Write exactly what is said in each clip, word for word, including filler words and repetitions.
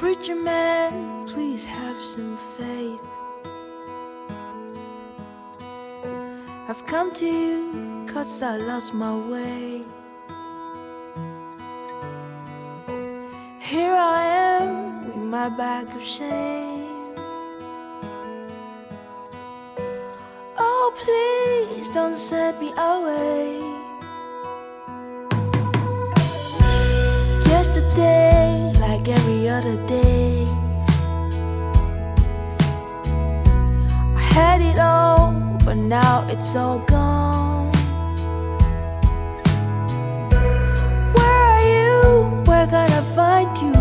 Preacher man, please have some faith. I've come to you cause I lost my way. Here I am with my bag of shame. Oh, please don't send me away. Yesterday, like every other day, I had it all, but now it's all gone. Where are you? Where can I find you?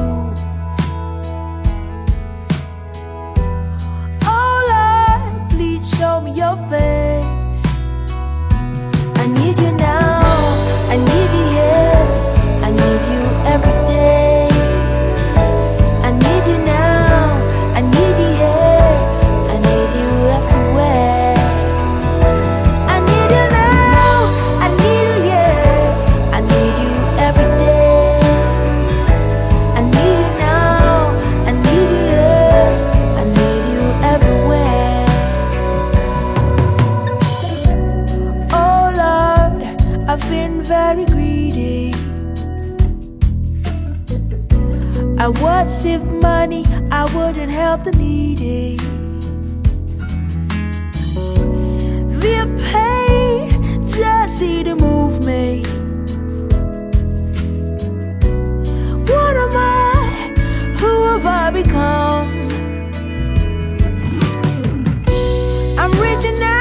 Oh Lord, please show me your face. I need you now, I need you here, I need you every day. I need you now, I need you here, I need you everywhere. I need you now, I need you here, I need you every day. I need you now, I need you here, I need you everywhere. Oh Lord, I've been very greedy. I would save money, I wouldn't help the needy. The pain just didn't move me. What am I? Who have I become? I'm reaching out.